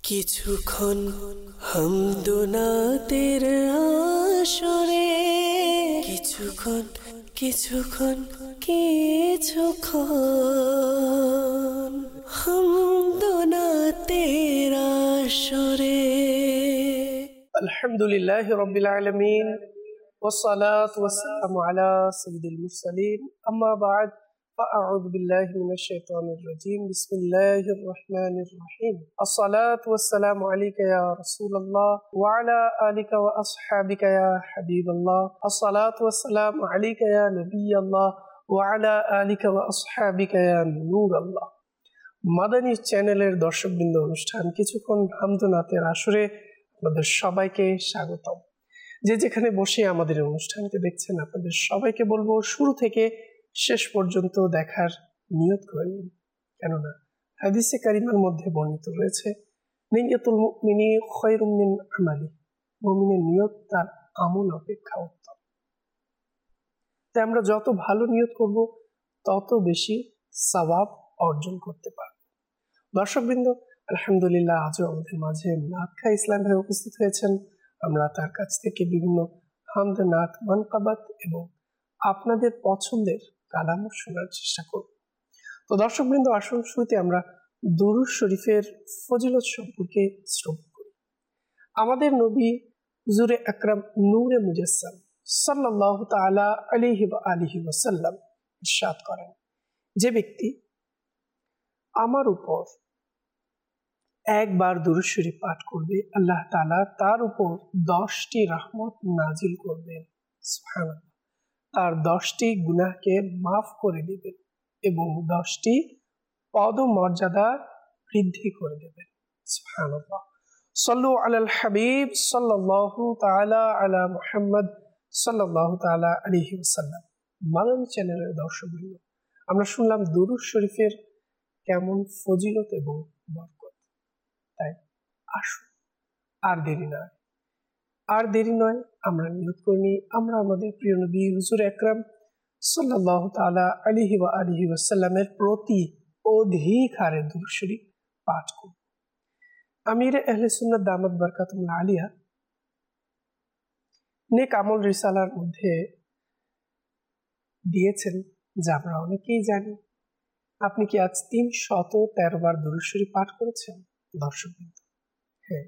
কিছুক্ষণ হামদোনাতের আসরে কিছুক্ষণ হামদোনাতের আসরে। আলহামদুলিল্লাহি রাব্বিল আলামিন والصلاة والسلام على سيد المرسلين أما بعد فأعوذ بالله من الشيطان الرجيم بسم الله الرحمن الرحيم الصلاة والسلام عليك يا رسول الله وعلى آلك وأصحابك يا حبيب الله الصلاة والسلام عليك يا نبي الله وعلى آلك وأصحابك يا نور الله। মাদানী চ্যানেলের দর্শকবৃন্দ, অনুষ্ঠান কিছুক্ষণ হামদোনাতের আসরে আপনাদের সবাইকে স্বাগতম। যে যেখানে বসে আমাদের অনুষ্ঠানকে দেখছেন, আপনাদের সবাইকে বলবো শুরু থেকে শেষ পর্যন্ত দেখার নিয়ত করে নিন। কেননা হাদিসে কারিমার মধ্যে বর্ণিত রয়েছে, নিয়তুল মুমিনি খায়রুম মিন আমালি, মুমিনের নিয়ত তার আমল অপেক্ষা উত্তম। তাই আমরা যত ভালো নিয়ত করব তত বেশি সওয়াব অর্জন করতে পারব। দর্শকবৃন্দ, আলহামদুলিল্লাহ আজও আমাদের মাঝে নাত খা ইসলাম ভাই উপস্থিত হয়েছেন। আমরা তার কাছ থেকে বিভিন্ন হামদ, নাত, মানকাবাত এবং আপনাদের পছন্দের কালামও শোনার চেষ্টা করব। তো দর্শকবৃন্দ, আসল শুরুতে আমরা দুরূদ শরীফের ফজিলত সম্পর্কে শ্রবণ করি। আমাদের নবী হুজুরে আকরাম নূরে মুজাসসাম সাল্লাল্লাহু তাআলা আলাইহি ওয়া আলিহি ওয়াসাল্লাম ইরশাদ করেন, যে ব্যক্তি আমার উপর একবার দুরূদ শরীফ পাঠ করবে, আল্লাহ তাআলা তার উপর 10টি রহমত নাজিল করবেন। সুবহানাল্লাহ। তার 10টি গুনাহকে মাফ করে দিবেন এবং 10টি পদমর্যাদা বৃদ্ধি করে দেবেন। সুবহানাল্লাহ। সাল্লু আলাল হাবিব সাল্লাল্লাহু তাআলা আলা মুহাম্মদ সাল্লাল্লাহু তাআলা আলাইহি ওয়াসাল্লাম। মাদানী চ্যানেলের দর্শকবৃন্দ, আমরা শুনলাম দুরূদ শরীফের কেমন ফজিলত এবং বরকত। তাই আসুন, আর দেরি নয়, আমরা নিয়ত করে নিই, আমরা আমাদের প্রিয় নবী হুজুর আকরাম সাল্লাল্লাহু তাআলা আলাইহি ওয়া আলিহি ওয়াসাল্লামের প্রতি অধিক হারে দুরূদ শরীফ পাঠ করব। আমির আহলে সুন্নাত দামাত বারকাতুহুল আলিয়া নেক আমল রিসালার মধ্যে দিয়েছেন, যা আমরা অনেকেই জানি। আপনি কি আজ 313 বার দুরূদ শরীফ পাঠ করেছেন? দর্শকবৃন্দ, হ্যাঁ,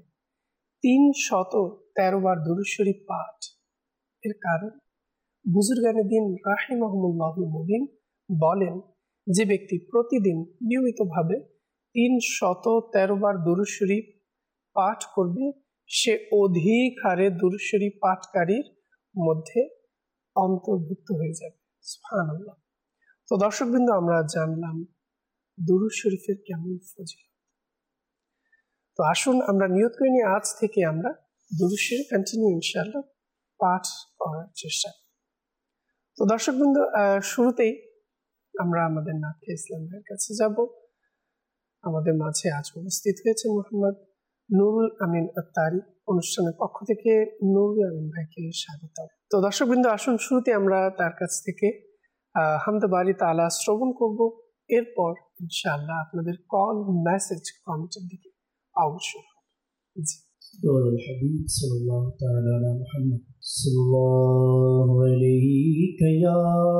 313 বার দুরূদ শরীফ পাঠ। এর কারণ বুজুর্গানে দিন রাহিমাহুমুল্লাহুল মুবিন বলেন, যে ব্যক্তি প্রতিদিন নিয়মিতভাবে 313 বার দুরূদ শরীফ পাঠ করবে, সে অধিক হারে দুরূদ শরীফ পাঠকারীর মধ্যে অন্তর্ভুক্ত হয়ে যাবে। সুবহানাল্লাহ। তো দর্শকবৃন্দ, আমরা জানলাম দুরূদ শরীফের কেমন ফজিলত। তো আসুন আমরা নিয়ত করে নিয়ে আজ থেকে আমরা দুরূদ শরীফ কন্টিনিউ ইনশাআল্লাহ পাঠ করার চেষ্টা করি। তো দর্শকবৃন্দ, শুরুতেই আমরা আমাদের নাত খা ইসলাম ভাইয়ের কাছে যাব। আমাদের মাঝে আজ উপস্থিত হয়েছে মোহাম্মদ নুরুল আমিন আত্তারি। অনুষ্ঠানের পক্ষ থেকে নুরুল আমিন ভাইকে স্বাগত। তো দর্শকবৃন্দ, আসুন শুরুতে আমরা তার কাছ থেকে হামদ বারি তাআলা শ্রবণ করব। এরপর ইনশাআল্লাহ আপনাদের কল, মেসেজ, কমেন্টের দিকে অবশ্যই। জি। الحبيب صلى الله تعالى على محمد صلى الله عليك يا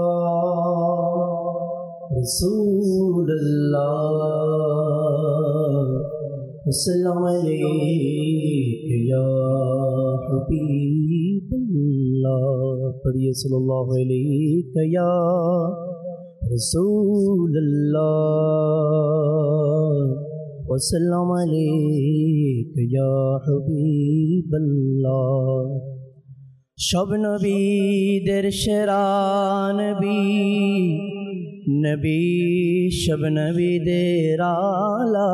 رسول الله وسلم عليك يا حبيب الله پڑھیے صلی اللہ علیک یا رسول اللہ وسلم علیک یا حبیب اللہ شب নবীদের সেরা নবী নবী শব নবীদের আলা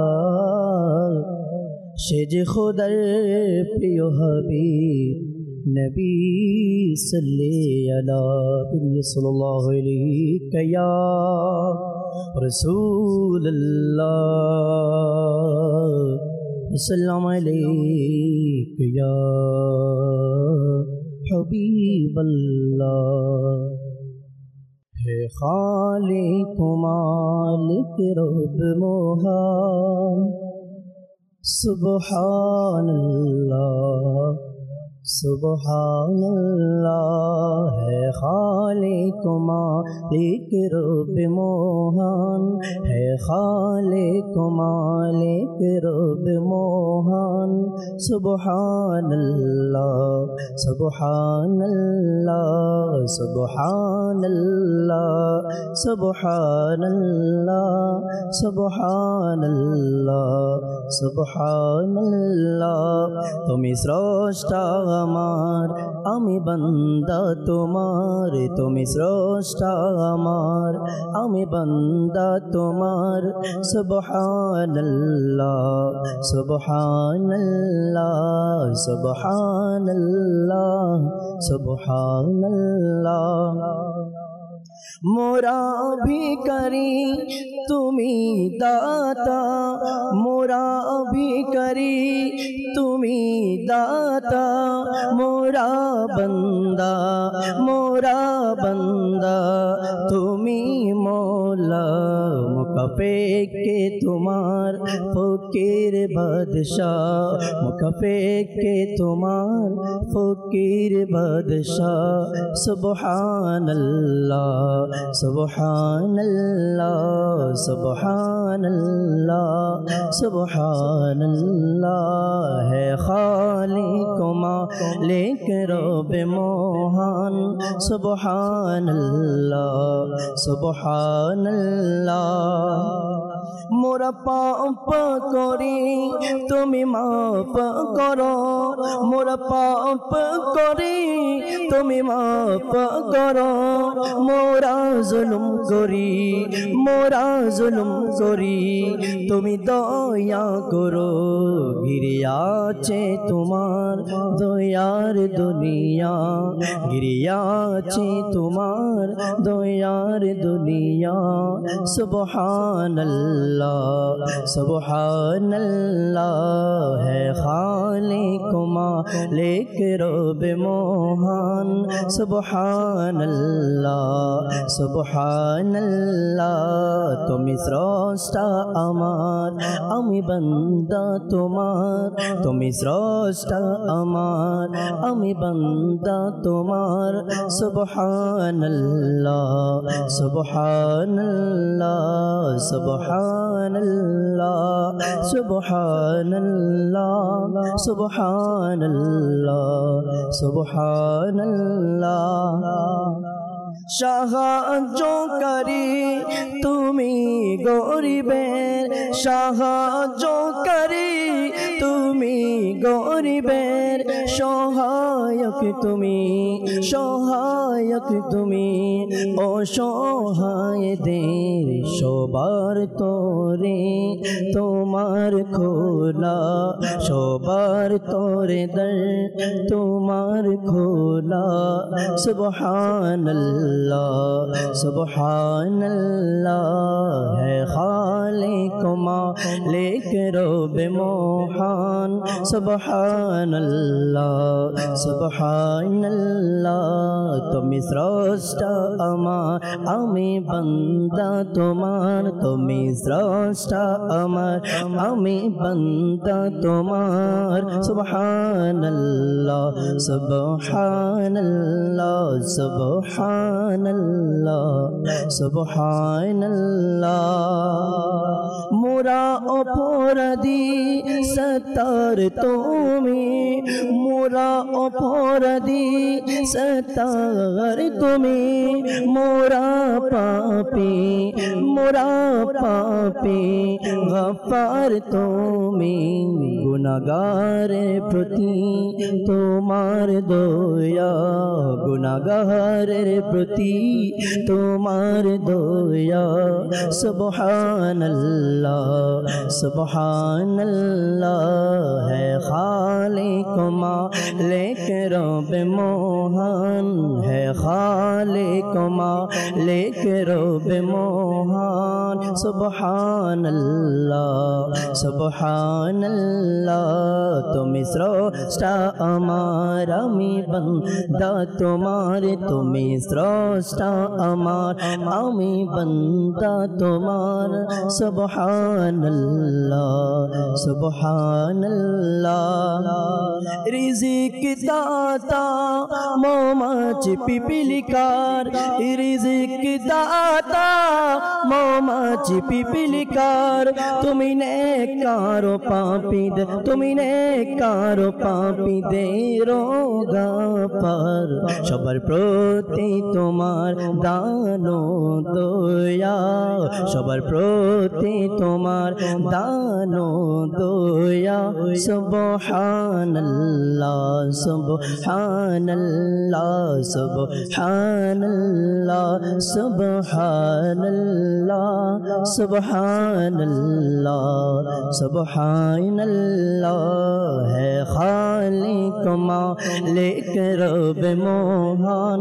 সে যে খোদার প্রিয় হাবিব নবী সাল্লি আলা সাল্লাল্লাহু আলাইহি ইয়া رسول الله وسلم عليك يا حبيب الله ہے خالق مالک رب محال सुबहानल्लाह सुबहानल्लाह है खालिक मालिक रब मोहन है खालिक मालिक रब मोहन सुबहानल्लाह सुबहानल्लाह सुबहानल्लाह सुबहानल्लाह सुबहानल्लाह सुबहानल्लाह तुम स्रष्टा আমার আমি বান্দা তোমার তুমি স্রষ্টা আমার আমি বান্দা তোমার সুবহানাল্লাহ সুবহানাল্লাহ সুবহানাল্লাহ সুবহানাল্লাহ मोरा भिखारी तुमी दाता मोरा भिखारी तुमी दाता मोरा बंदा तुमी मौला मुकफे के तुम्हार फकीर बादशाह मुकफे के तुम्हार फकीर बादशाह सुबहानल्लाह सुबहानल्लाह सुबहानल्लाह सुबहानल्लाह है खालिक मालिक रब मोहन सुबहानल्लाह सुबहानल्लाह मोरा पाप करी तुमी माफ करो मोरा पाप करी तुमी माफ करो मोरा जुलुम करी तुमी दया करो घिरे आछे तुम्हार दयार दुनिया घिरे आछे तुम्हार दयार दुनिया सुबहानल्लाह सुबहानल्लाह है खालिक मालिक रब मोहन सुबहानल्लाह सुबहानल्लाह तुमी स्रष्टा আমার আমি বান্দা তোমার তুমি স্রষ্টা আমার আমি বান্দা তোমার সুবহানাল্লাহ সুবহানাল্লাহ সুবহানাল্লাহ সুবহানাল্লাহ সুবহানাল্লাহ সুবহানাল্লাহ সাহায্যকারী তুমি গরিবের সাহায্যকারী তুমি গরিবের সহায়ক তুমি অসহায়দের সবার তোরে তোমার খোলা সবার তোরে দর তোমার খোলা सुबहानल्लाह सुबहानल्लाह है खालिक मालिक रब मोहन सुबहानल्लाह सुबहानल्लाह तुमी स्रष्टा আমার আমি বান্দা তোমার তুমি স্রষ্টা আমার আমি বান্দা তোমার সুবহানাল্লাহ সুবহানাল্লাহ সুবহানাল্লাহ সুবহানাল্লাহ মোরা অপরাধী সতার তুমি মোরা অপরাধী সতার তুমি মোরা পাপী গফার তুমি গুনাহগারের প্রতি তোমার দয়া গুনাহগারের প্রতি তোমার দয়া সুবহানাল্লাহ सुबहानल्लाह है खालिक मालिक रब मोहन है है खालिक मालिक रब मोहन सुबहान अल्लाह তুমি স্রষ্টা আমার আমি বান্দা তোমার তুমি স্রষ্টা আমার আমি বান্দা তোমার সুবহানাল্লাহ রিজিক দাতা মৌমাছি পিপিলিকার রিজিক দাতা মৌমাছি পিপিলিকার তুমি নেককার পাপীদের তুমি নেককার পাপীদের গাফার সবার প্রতি তোমার দান দয়া সবার প্রতি তোমার দান দয়া সুবহানাল্লাহ সুবহানাল্লাহ সুবহানাল্লাহ সুবহানাল্লাহ সুবহানাল্লাহ সুবহানাল্লাহ है खालिक मालिक रब मोहन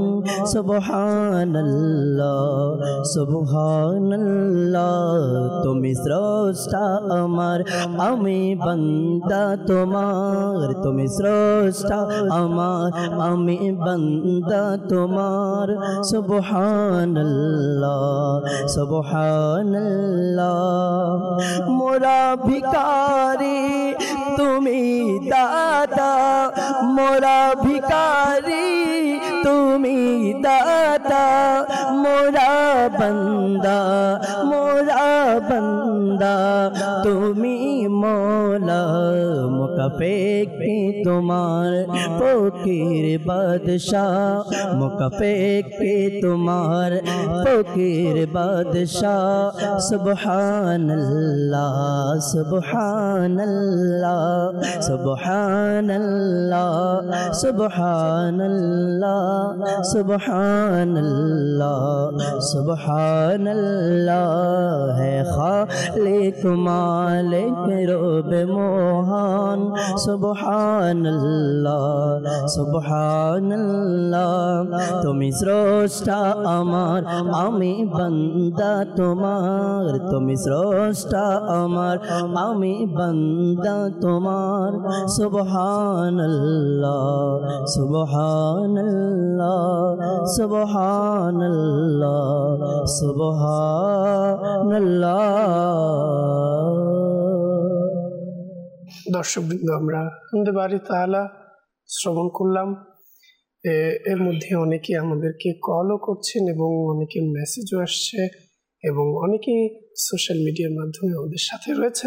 सुबहानाल्लाह তুমি স্রষ্টা আমার আমি বান্দা তোমার তুমি স্রষ্টা আমার আমি বান্দা তোমার সুবহানাল্লাহ মোরা ভিখারি তুমি দাতা মোরা ভিখারি তুমি দাতা মোরা বান্দা তুমি মৌলা মুকাফেকি তোমার ফকির বাদশাহ মুকাফেকি তোমার ফকির বাদশাহ সুবহানাল্লাহ সুবহানাল্লাহ সুবহানাল্লাহ সুবহানাল্লাহ সুবহানাল্লাহ সুবহানাল্লাহ है खालिक मालिक रब मोहन सुबहानाल्लाह তুমি স্রষ্টা আমার আমি বান্দা তোমার তুমি স্রষ্টা আমার আমি বান্দা তোমার সুবহানাল্লাহ সুবহানাল্লাহ সুবহানাল্লাহ সুবহানাল্লাহ। দর্শকবৃন্দ, আমরা হামদে বারি তাআলা শ্রবণ করলাম। এর মধ্যে অনেকে আমাদেরকে কলও করছেন এবং অনেকে মেসেজও আসছে এবং অনেকেই সোশ্যাল মিডিয়ার মাধ্যমে আমাদের সাথে রয়েছেন।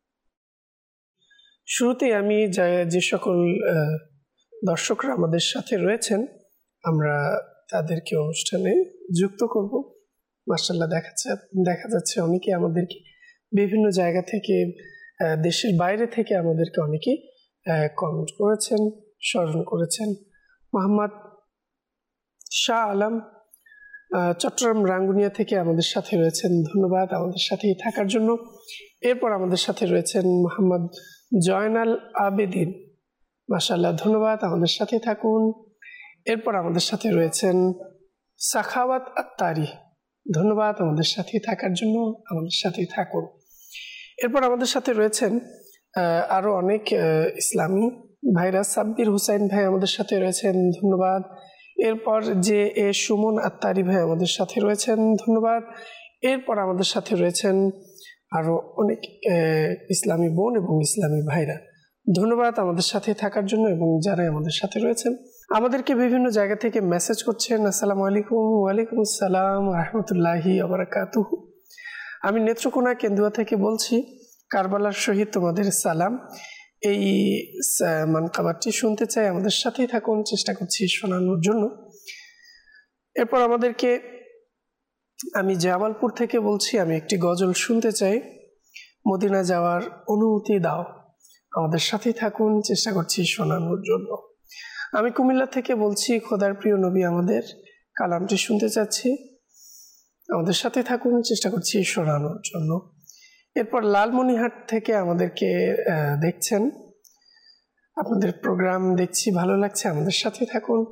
শুরুতে আমি যে সকল দর্শকরা আমাদের সাথে রয়েছেন আমরা তাদেরকে অনুষ্ঠানে যুক্ত করব। মাশাআল্লাহ দেখা যাচ্ছে অনেকে আমাদেরকে বিভিন্ন জায়গা থেকে দেশের বাইরে থেকে আমাদেরকে অনেকে কমেন্ট করেছেন, স্মরণ করেছেন। মোহাম্মদ শাহ আলম চট্টগ্রাম রাঙ্গুনিয়া থেকে আমাদের সাথে রয়েছেন, ধন্যবাদ আমাদের সাথেই থাকার জন্য। এরপর আমাদের সাথে রয়েছেন মোহাম্মদ জয়নাল আবেদিন, মাশাআল্লাহ ধন্যবাদ আমাদের সাথে থাকুন। এরপর আমাদের সাথে রয়েছেন সাখাওয়াত আত্তারি, ধন্যবাদ আমাদের সাথে থাকার জন্য, আমাদের সাথেই থাকুন। এরপর আমাদের সাথে রয়েছেন আরও অনেক ইসলামী ভাইরা, সাব্বির হুসাইন ভাই আমাদের সাথে রয়েছেন, ধন্যবাদ। এরপর যে সুমন আত্তারি ভাই আমাদের সাথে রয়েছেন, ধন্যবাদ। এরপর আমাদের সাথে রয়েছেন আরও অনেক ইসলামী বোন এবং ইসলামী ভাইরা, ধন্যবাদ আমাদের সাথে থাকার জন্য। এবং যারা আমাদের সাথে রয়েছেন আমাদেরকে বিভিন্ন জায়গা থেকে মেসেজ করছেন, আসসালামু আলাইকুম। ওয়ালাইকুম আসসালাম রাহমাতুল্লাহি ওয়া বারাকাতুহু। আমি নেত্রকোনা কেন্দুয়া থেকে বলছি, কারবালার শহীদ তোমাদের সালাম। এই মানকাবারটি শুনতে চাই, আমাদের সাথেই থাকুন, চেষ্টা করছি শোনানোর জন্য। এরপর আমাদেরকে, আমি জামালপুর থেকে বলছি, আমি একটি গজল শুনতে চাই, মদিনা যাওয়ার অনুমতি দাও, আমাদের সাথেই থাকুন, চেষ্টা করছি শোনানোর জন্য। আমি কুমিল্লা থেকে বলছি, খোদার প্রিয় নবী আমাদের কালামটি শুনতে চাচ্ছি, আমাদের সাথে থাকুন, চেষ্টা করছি শোনানোর জন্য। এরপর লালমনিরহাট থেকে আমাদেরকে দেখছেন, আপনাদের প্রোগ্রাম দেখছি, ভালো লাগছে, আমাদের সাথে থাকুন,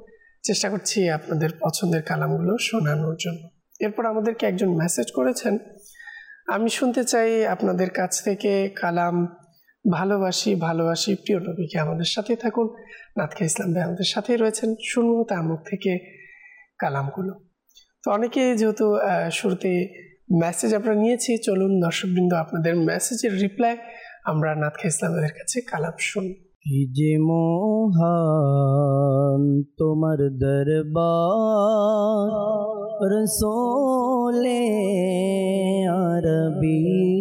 চেষ্টা করছি আপনাদের পছন্দের কালামগুলো শোনানোর জন্য। এরপর আমাদেরকে একজন মেসেজ করেছেন, আমি শুনতে চাই আপনাদের কাছ থেকে কালাম ভালোবাসি ভালোবাসি প্রিয় নবীকে। আমাদের সাথে থাকুন, নাতখা ইসলাম ভাই আমাদের সাথেই রয়েছেন, শুনবো তার মুখ থেকে কালামগুলো। তো অনেকে যেহেতু শুরুতে মেসেজ আমরা নিয়েছি, চলুন দর্শকবৃন্দ আপনাদের মেসেজের রিপ্লাই আমরা নাতখা ইসলামের কাছে কালাম শুনি। কি যে মহান তোমার দরবার রসোলে আরবি,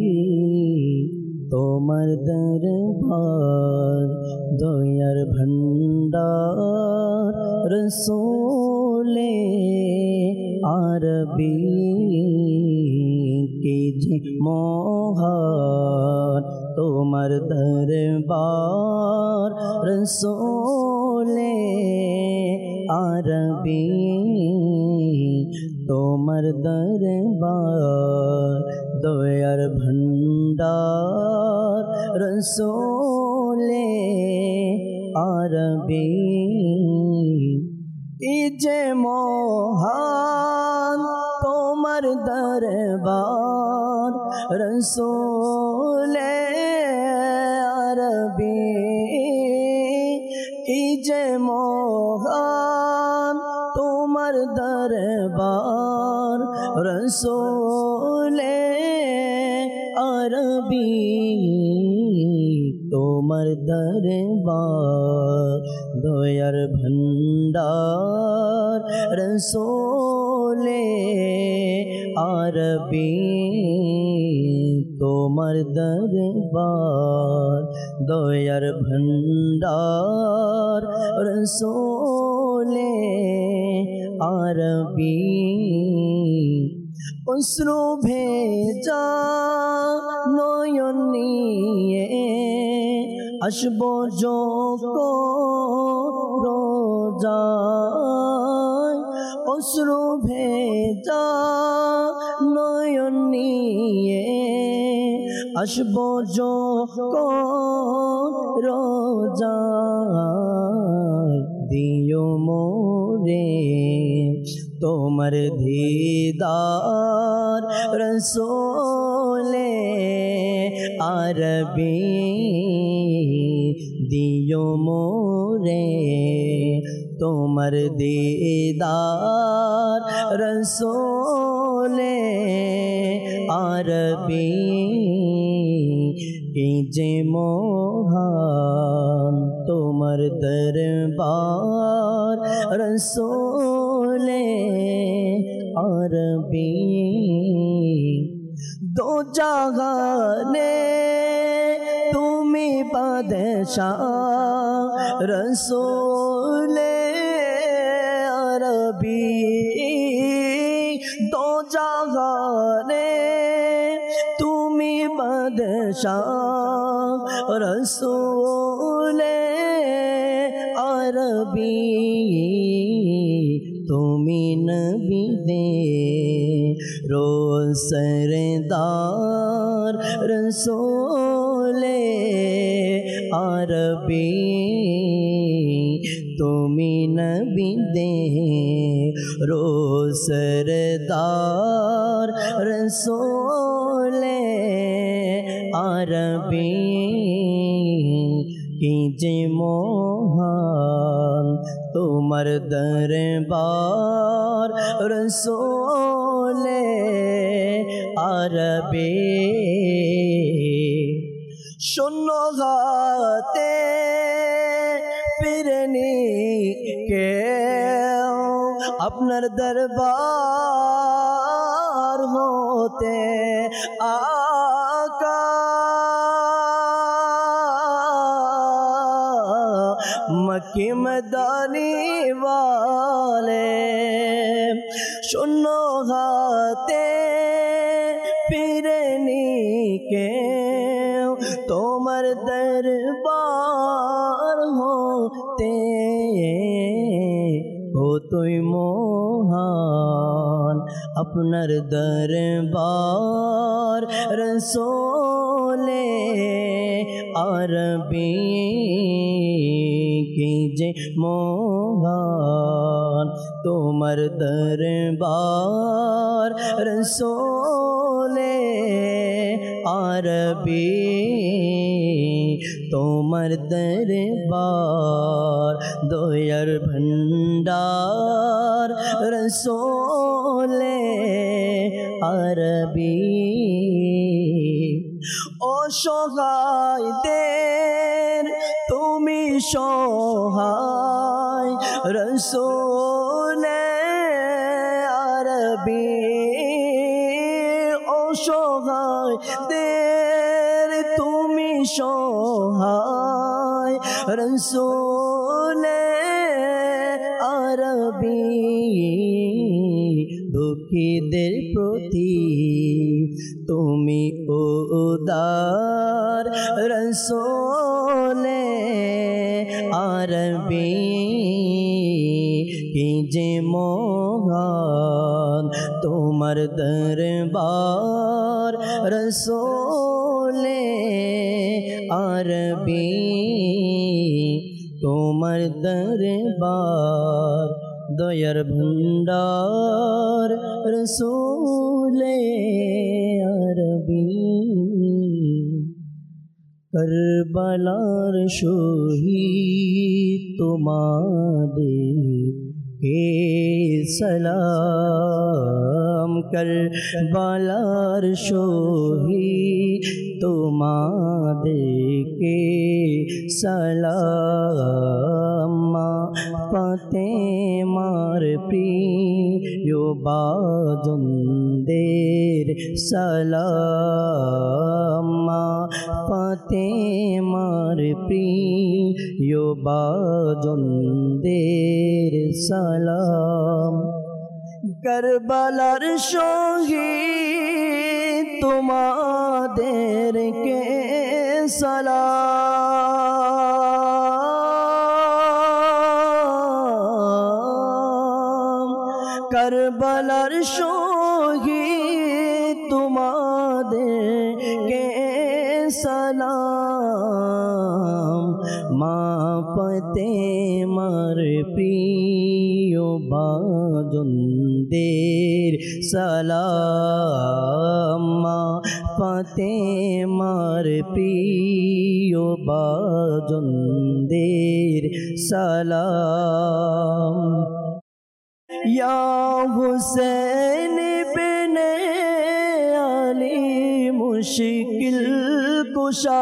তোমার দরবার দয়ার ভণ্ডার রসোলে আরবি। কি যে মহান তোমার দরবার রসোলে আরবি, তোমার দরবার দয়ার ভণ্ডার রসোলে আরবি। কি যে মহান তোমার দরবার রসোলে আরবি, কি যে মহান তোমার দরবার রসোলে আরবি, তোমার দরবার দয়ার ভণ্ডার রসোলে আরবি, তোমার দরবার দয়ার ভণ্ডার রসোলে আরবি। অশ্রু ভেজা নয়ন নিয়ে আসব যখন রোজায়, অশ্রু ভেজা নয়ন নিয়ে আসব যখন রোজায়, দিও মোরে তোমার দিদার রসোলে আরবি, দিও মোরে তোমার দিদার রসোলে আরবি। কি যে মহান তোমার দরবার রসোলে আরবি, দো জাহানে তুমি বাদশাহ রসোলে আরবি, দো জাহানে তুমি বাদশাহ রসোলে আরবি, তুমি নবী দে रोज़ सरदार रसूले अरबी तुमी नबी दे रोज़ सरदार रसूले अरबी कीजे मोहन तुमर दरबार रसूले अरबी सुनो गाते फिरनी के अपना दरबार होते आका मक्की मदानी वाले सुनो गाते फिरनी के तोमर दरबार होते हो तुई मोहन अपनर दरबार रसूल রসোলে আরবি কি যে মহান তোমার দরবার রসোলে আরবি তোমার দরবার দয়ার ভণ্ডার রসোলে আরবি অসহায়দের তুমি সহায় রসোলে আরবি অসহায়দের তুমি সহায় রসোলে আরবি দুঃখীদের প্রতি তুমি উদার রসোলে আরবি কি যে মহান তোমার দরবার রসোলে আরবি তোমার দরবার দয়ার ভণ্ডার রসোলে আরবি করবলার শহীদ তোমাদের কে সালাম করবলার শহীদ তোমাদেরকে সালাম মা ফাতেমার প্রিয় বাজনদের সালাম মা ফাতেমার প্রিয় বাজনদের সালাম করবলার শহীদ তোমাদেরকে সালাম করবলার শহীদ তোমাদেরকে সালাম মা ফাতেমার প্রিয় বাজনদের সালাম মা ফাতেমার প্রিয় বাজনদের সালাম ইয়া হুসেন বিনে আলী মুশকিল কুশা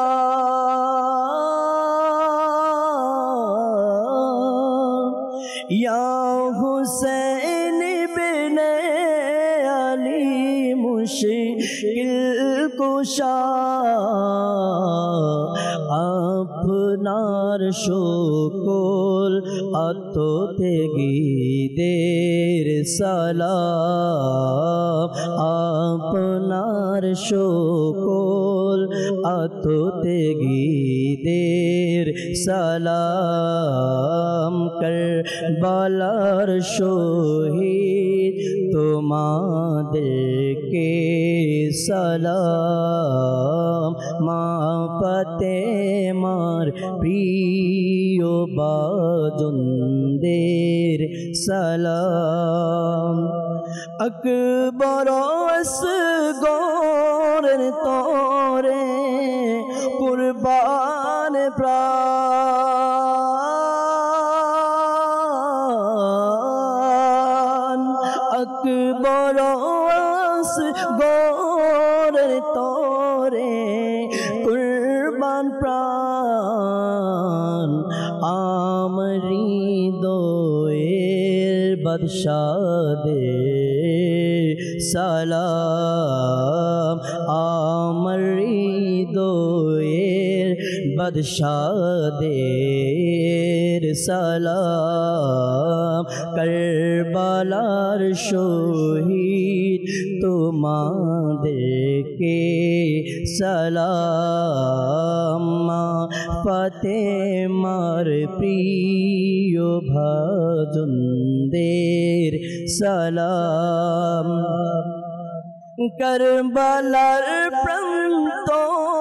ইয়া হুসেন বিনে আলী মুশকিল কুশা আপনার সকল আত্মত্যাগীদের সালাম আপনার সকল আত্মত্যাগীদের সালাম করবলার শহীদ তোমাদেরকে সালাম মা ফাতেমার প্রিয় বাজনদের সালাম আকবর আসগরের তরে কুরবান প্রাণ আকবর আসগরের তরে কুরবান প্রাণ আমরি দোয়ের বাদশাদের সালাম আমরি দোয়ের বাদশাদের সালাম করবলার শহীদ তোমাদেরকে সালাম মা ফাতেমার প্রিয় ভাজনদের সালাম করবলার প্রান্তরে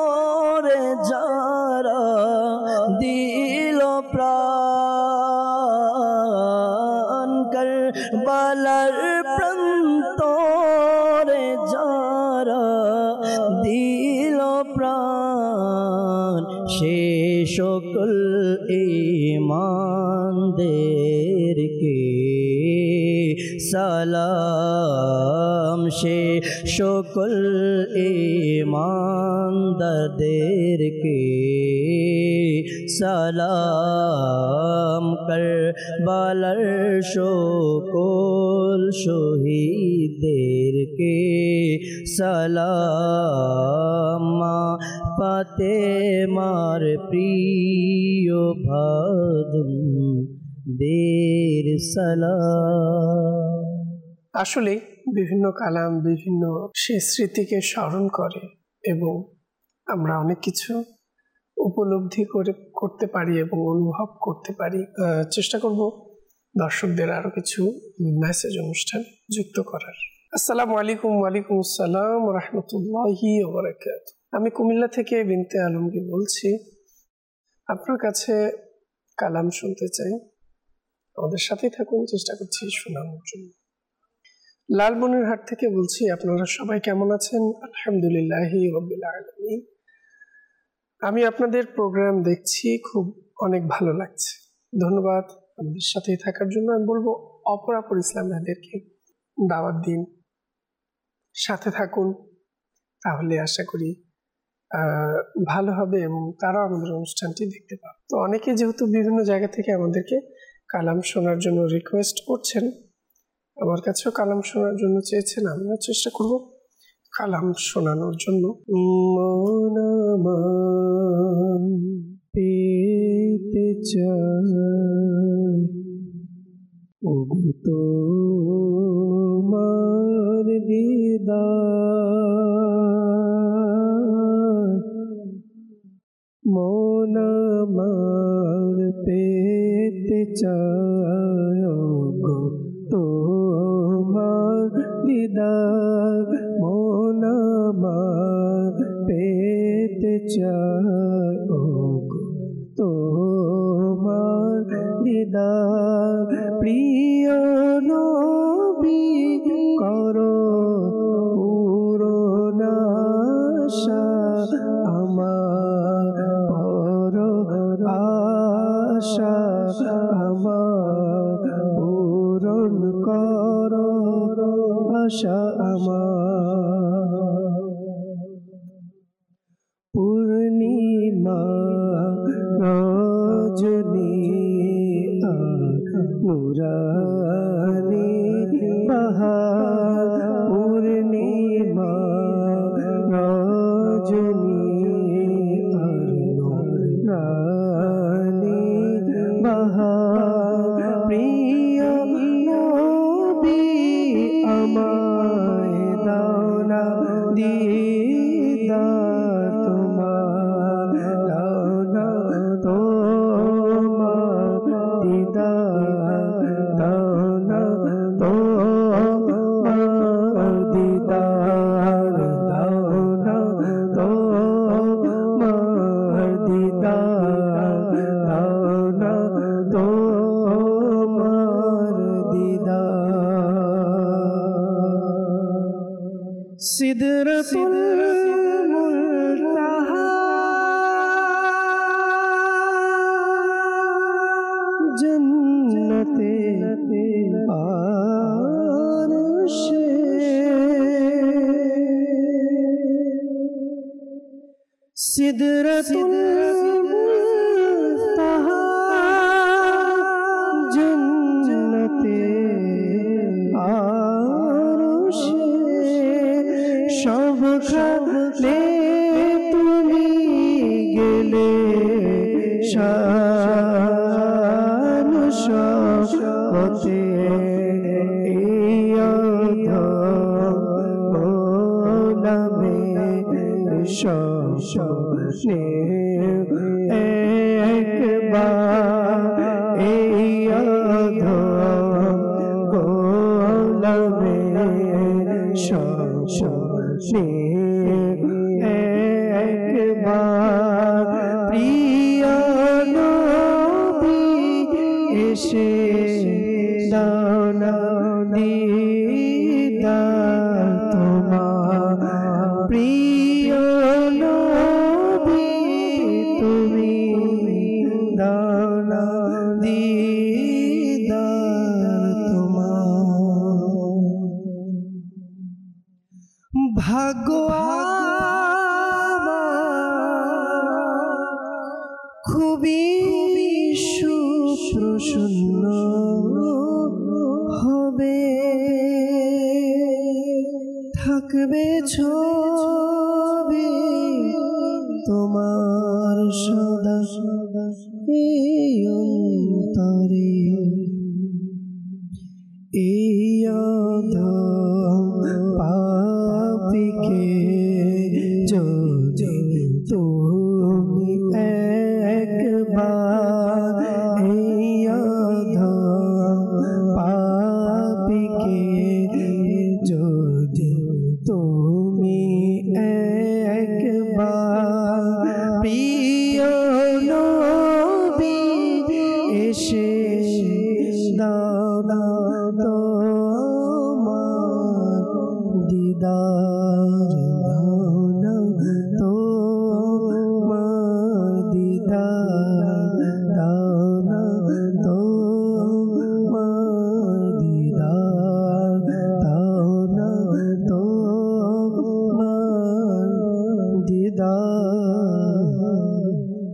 রে যারা দিল প্রাণ কারবালার প্রান্তরে যারা দিল প্রাণ সে সকল ঈমানদেরকে সালাম সে সকল ঈমানদারদেরকে সালাম কারবালার সকল শহীদদেরকে সালাম মা ফাতেমার প্রিয় ভাদুম দের সালাম। আসলে বিভিন্ন কালাম বিভিন্ন সে স্মৃতিকে স্মরণ করে এবং আমরা অনেক কিছু উপলব্ধি করতে পারি এবং অনুভব করতে পারি। চেষ্টা করব দর্শকদের আরো কিছু মেসেজ অনুষ্ঠান যুক্ত করার। আসসালামু আলাইকুম। ওয়ালাইকুম আসসালাম রাহমাতুল্লাহি ওয়া বারাকাতুহু। আমি কুমিল্লা থেকে বিনতে আলমগীর বলছি। আপনার কাছে কালাম শুনতে চাই, আমাদের সাথেই থাকুন, চেষ্টা করছি শোনানোর জন্য। লালমনিরহাট থেকে বলছি, আপনারা সবাই কেমন আছেন? আলহামদুলিল্লাহি রাব্বিল আলামিন। আমি আপনাদের প্রোগ্রাম দেখছি, খুব অনেক ভালো লাগছে, ধন্যবাদ আমাদের সাথেই থাকার জন্য। আমি বলবো অপরাপর ইসলাম ভাইদেরকে দাওয়াত দিন, সাথে থাকুন, তাহলে আশা করি ভালো হবে এবং তারাও আমাদের অনুষ্ঠানটি দেখতে পাবে। তো অনেকে যেহেতু বিভিন্ন জায়গা থেকে আমাদেরকে কালাম শোনার জন্য রিকোয়েস্ট করছেন, আমার কাছেও কালাম শোনার জন্য চেয়েছেন, আমিও চেষ্টা করব কালাম শোনানোর জন্য। পেতে চাই ওগো তোমার দিদার, মন আমার পেতে চাই ওগো তোমার দিদার, মন আমার পেতে চাই ওগো তোমার দিদার। প্রিয় নবী করো পূরণ আশা আমার, বড় আশা আমার, পূরণ করো আশা আমার। পূর্ণিমা রজনী নুরানি বাহার, পূর্ণিমা রজনী নুরানি বাহার। প্রিয় নবী আমায় দাও না দিদার তোমার, দাও না তোমার দিদার, দাও না তোমার দিদার, দাও না তোমার দিদার, দাও না তোমার দিদার। সিদরাতুল মুনতাহা জন্নতে আরশে, সিদরাতুল মুনতাহা জন্নতে আরশে, সবখানে তুমি গেলে শান শকতে, নামে শনে একবার গোলামে শনে একবার এসে দাও না দিদার তোমার প্রিয় নবী তুমি দাও না দিদার তোমার ভাগ্য খুবই সুপ্রসন্ন হবে থাকবে ছবি তোমার সদা সদা এই অন্তরে এই পাপিকে যদি তুমি একবার এই পাপিকে যদি তুমি একবার প্রিয় নবী এসে দাও না তোমার দিদার দাও না তোমার দিদার দাও না তোমার দিদার দাও না তোমার দিদার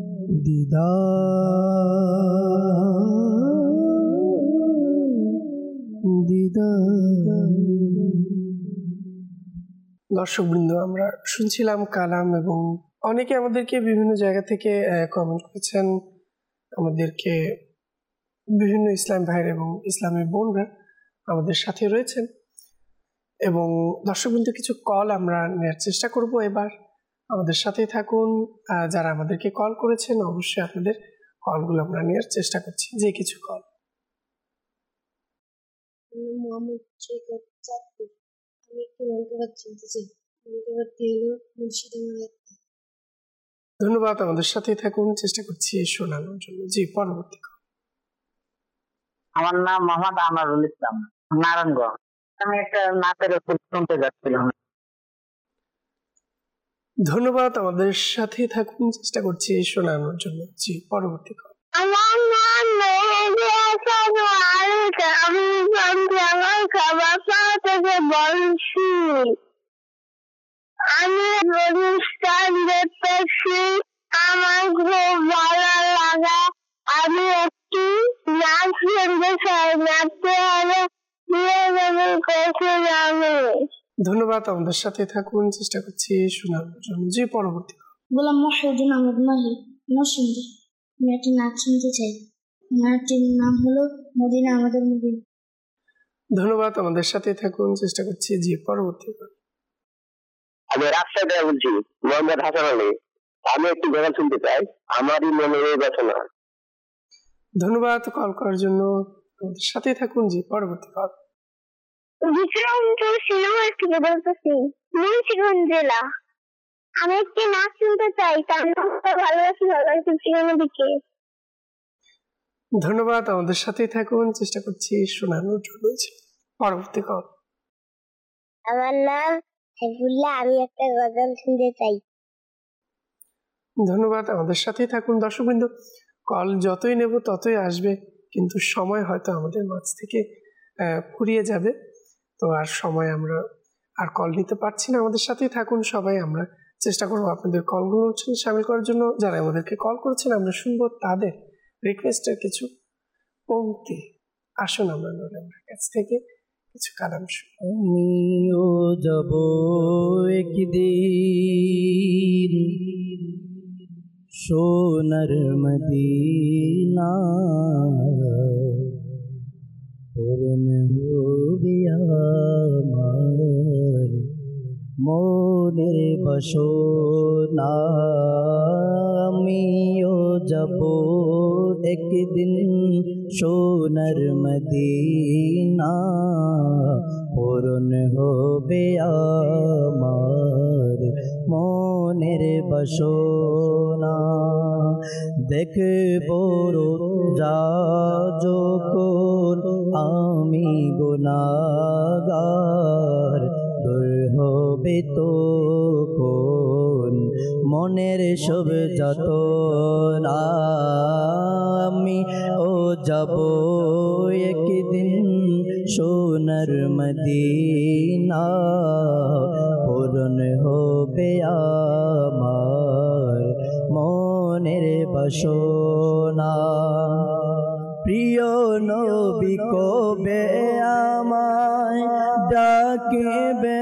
দর্শকবৃন্দ, আমরা শুনছিলাম কালাম এবং অনেকে আমাদেরকে বিভিন্ন জায়গা থেকে কমেন্ট করেছেন, আমাদেরকে বিভিন্ন ইসলাম ভাইয়ের এবং ইসলামী বোনরা আমাদের সাথে রয়েছেন। এবং দর্শকবৃন্দ, কিছু কল আমরা নেওয়ার চেষ্টা করব এবার। আমাদের সাথে থাকুন। যারা আমাদেরকে কল করেছেন অবশ্যই আপনাদের কলগুলো আমরা নেওয়ার চেষ্টা করছি। যে কিছু কল। মোহাম্মদ সৈকত চাঁদপুর। আমি একটি মন্তব্য চিনতে চাই। মন্তব্যটি হলো মুর্শিদাবাদ। ধন্যবাদ, আমাদের সাথে থাকুন, চেষ্টা করছি শোনানোর জন্য। জি, পরবর্তী কল। আমার নাম মোহাম্মদ আনোয়ারুল ইসলাম, নারায়ণগঞ্জ। আমি একটা নাচের শুনতে যাচ্ছিলাম। ধন্যবাদ, আমাদের সাথে থাকুন, চেষ্টা করছি শোনানোর জন্য। জি, পরবর্তী কল। আমার নাম মেহেদি হাসান ওয়ারিস। আমি আমার খাবার থেকে বলছি। আমি অনুষ্ঠান দেখতেছি, আমার খুব ভালো লাগা। আমি একটি নাচ শুনতে চাই, নাচতে হলে ধন্যবাদ, আমাদের সাথে থাকুন, চেষ্টা করছি শোনানোর জন্য। জি, পরবর্তী কল। গোলাম মহিউদ্দিন আহমদ মাহি, নরসিংদী। আমি একটি নাচ শুনতে চাই। নাচটির নাম হলো মদিনা আমাদের মদিনা। ধন্যবাদ, আমাদের সাথে থাকুন, চেষ্টা করছি। জি, পরবর্তী কল। আমি রাজশাহী থেকে বলছি, মোহাম্মদ হাসান আলী। আমি একটি গান শুনতে চাই, আমারই মনের বাসনা। ধন্যবাদ কল করার জন্য, আমাদের সাথে থাকুন। জি, পরবর্তী কল। বিক্রমপুর সিনেমার থেকে বলতেছি, মুন্সিগঞ্জ জেলা। আমি একটি নাচ শুনতে চাই, তার নামটা ভালোবাসি দিকে। ধন্যবাদ, আমাদের সাথে থাকুন, চেষ্টা করছি শোনানোর জন্য। পরবর্তী কল। আমার নাম সাইফুল্লাহ। আমি একটা গজল শুনতে চাই। ধন্যবাদ, আমাদের সাথে থাকুন। দর্শকবৃন্দ, কল যতই নেব ততই আসবে, কিন্তু সময় হয়তো আমাদের মাঝ থেকে ফুরিয়ে যাবে। তো আর সময় আমরা আর কল নিতে পারছি না। আমাদের সাথেই থাকুন সবাই। আমরা চেষ্টা করবো আপনাদের কলগুলো সামিল করার জন্য। যারা আমাদেরকে কল করেছেন আমরা শুনবো তাদের রিকোয়েস্টের কিছু পংক্তি। আসুন আমরা নূরের কাছ থেকে কিছু কালাম শুনি। আমিও যাব একদিন সোনার মদিনা, পূরণ হবে আমার মনের বাসনা। আমিও যাব একদিন সোনার মদিনা, পূরণ হবে আমার মনের বাসনা। দেখব রোজা যখন আমি গুনাহগার, দূর হবে তখন মনের সব যাতনা। আমি ও যাব একদিন সোনার মদিনা, পূরণ হবে আমার মনের বাসনা। প্রিয় নবী কবে আমায় ডাকিবে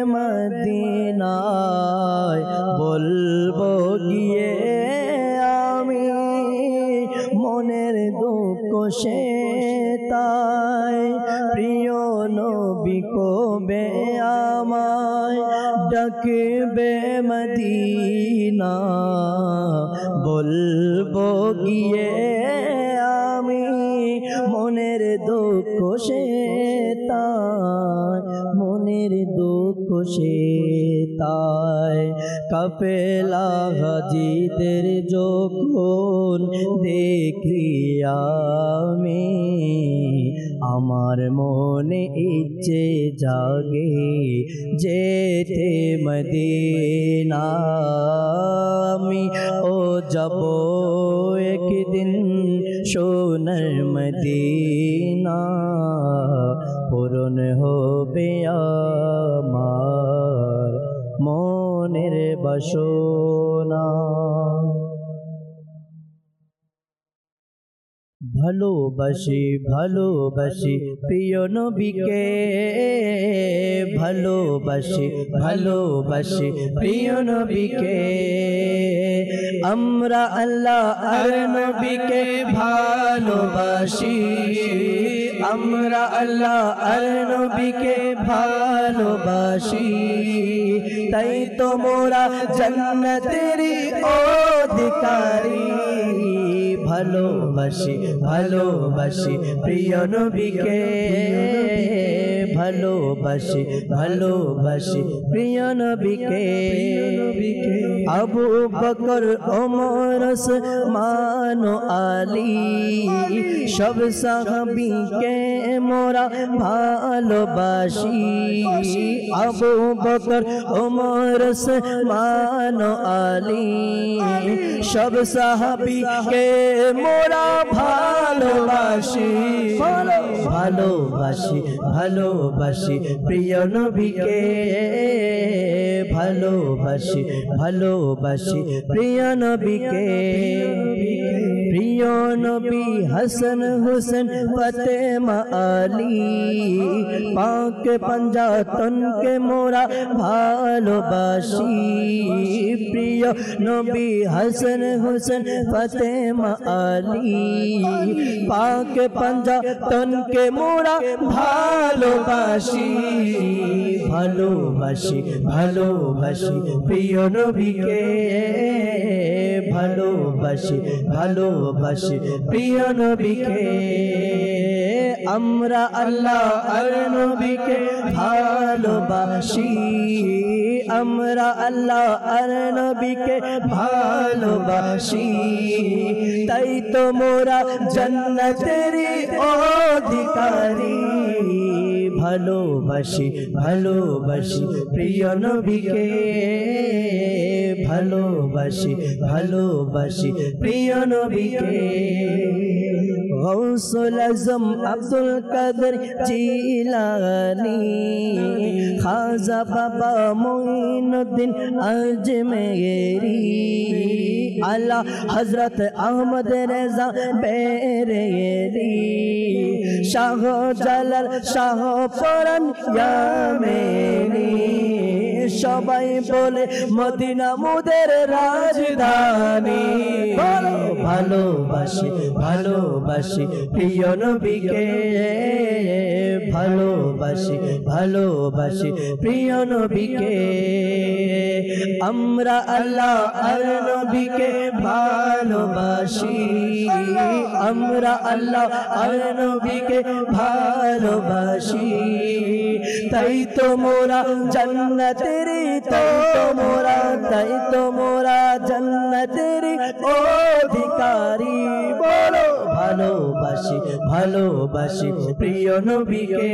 মদিনায়, বলবো গিয়ে আমি মনের দুঃখ সে তাই। প্রিয় নবী কবে আমায় ডাকিবে মদিনা, বলবো গিয়ে আমি মনের দুঃখ সে তাই, মনের দুঃখ সে তাই। কাফেলা হাজিদের যখন দেখি আমি, আমার মনে ইচ্ছে জাগে যেতে মদিনা। আমি ও যাব একদিন সোনার মদিনা, পূরণ হবে আমার মনের বাসনা। ভালোবাসি ভালোবাসি প্রিয় নবীকে, ভালোবাসি ভালোবাসি প্রিয় নবীকে। আমরা আল্লাহ আর নবীকে ভালোবাসি, আমরা আল্লাহ আর নবীকে ভালোবাসি। তাই তো মোরা জান্নাতের অধিকারী। ভালোবাসি ভালোবাসি প্রিয় নবীকে, ভালোবাসি ভালোবাসি প্রিয় নবীকে। আবু বকর ওমর ওসমান আলী সব সাহাবীকে মোরা ভালোবাসি। আবু বকর ওমর ওসমান আলী সব সাহাবীকে মোরা ভালোবাসি। ভালোবাসি ভালোবাসি প্রিয় নবীকে, ভালোবাসি ভালোবাসি প্রিয় নবীকে। প্রিয় নবী হাসান হুসেন ফাতেমা আলী পাক পঞ্জাতনকে মোরা ভালোবাসি। প্রিয় নবী হাসান হুসেন ফাতেমা আলী পাক পঞ্জাতনকে মোরা ভালোবাসি। ভালোবাসি ভালোবাসি প্রিয় নবীকে, ভালোবাসি ভালোবাসি প্রিয় নবীকে। আমরা আল্লাহ আর নবীকে ভালোবাসি, আমরা আল্লাহ আর নবীকে ভালোবাসি। তাই তো মোরা জান্নাতের অধিকারী। ভালোবাসি ভালোবাসি প্রিয় নবীকে, ভালোবাসি ভালোবাসি প্রিয় নবীকে। গৌসুল আজম আব্দুল কাদের জিলানী, খাজা বাবা মুঈনুদ্দিন আজমেরি, আলা হযরত আহমদ রেজা বেরেলি, শাহ জালাল শাহ পরান ইয়ামেনি, সবাই বলে মদিনা মোদের রাজধানী। ভালোবাসি ভালোবাসি প্রিয় নবীকে, ভালোবাসি ভালোবাসি প্রিয় নবীকে। আমরা আল্লাহ আর নবীকে ভালোবাসি, আমরা আল্লাহ আর নবীকে ভালোবাসি। তাই তো মোরা জান্নাতের, তাই তো মোরা, তাই তো মোরা জান্নাতের অধিকারী। বলো ভালোবাসি ভালোবাসি প্রিয় নবীকে,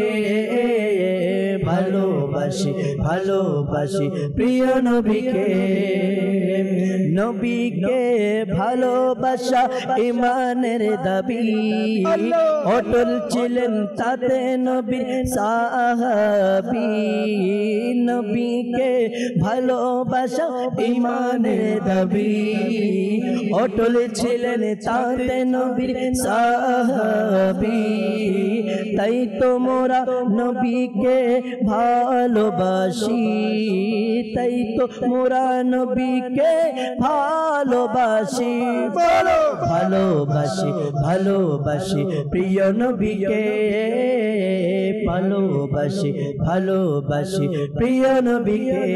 ভালোবাসি ভালোবাসি প্রিয় নবীকে। নবীকে ভালোবাসা ইমানের দাবি, অটল ছিলেন তাতে নবীর সাহাবী। নবীকে ভালোবাসা ইমানের দাবি, অটল ছিলেন তাতে নবীর সাহাবী। তাই তো মোরা নবীকে ভালোবাসি, তাই তো মোরা নবীকে ভালোবাসি। বলো ভালোবাসি ভালোবাসি প্রিয় নবীকে, ভালোবাসি ভালোবাসি প্রিয় নবীকে।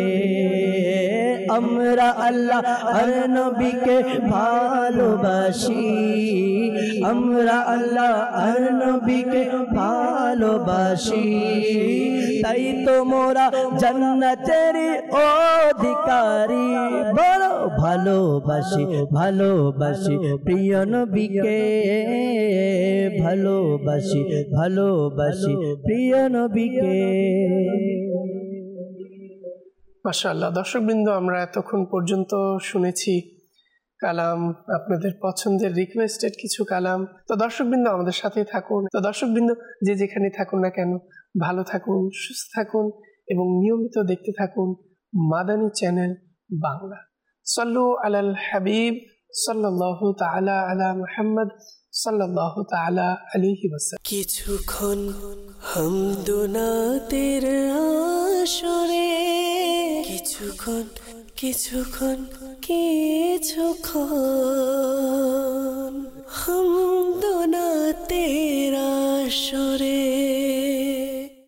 আমরা আল্লাহ আর নবীকে ভালোবাসি, আমরা আল্লাহ আর নবীকে ভালোবাসি। তাই তো মোরা জান্নাতের অধিকারী। বলো ভালোবাসি ভালোবাসি প্রিয় নবীকে, ভালোবাসি ভালোবাসি প্রিয় নবীকে। মাশাআল্লাহ। দর্শকবৃন্দ, আমরা এতক্ষণ পর্যন্ত শুনেছি কালাম, আপনাদের পছন্দের রিকোয়েস্টেড কিছু কালাম। তো দর্শকবৃন্দ আমাদের সাথে থাকুন। তো দর্শকবৃন্দ যে যেখানে থাকুন না কেন, ভালো থাকুন, সুস্থ থাকুন এবং নিয়মিত দেখতে থাকুন মাদানী চ্যানেল বাংলা। সাল্লু আলাল হাবিব সাল্লাল্লাহু তাআলা আলা মুহাম্মদ সাল্লাল্লাহু তাআলা আলাইহি ওয়াসাল্লাম। কিছুক্ষণ হামদুনাতের আসরে, কিছুক্ষণ কিছুক্ষণ কিছুক্ষণ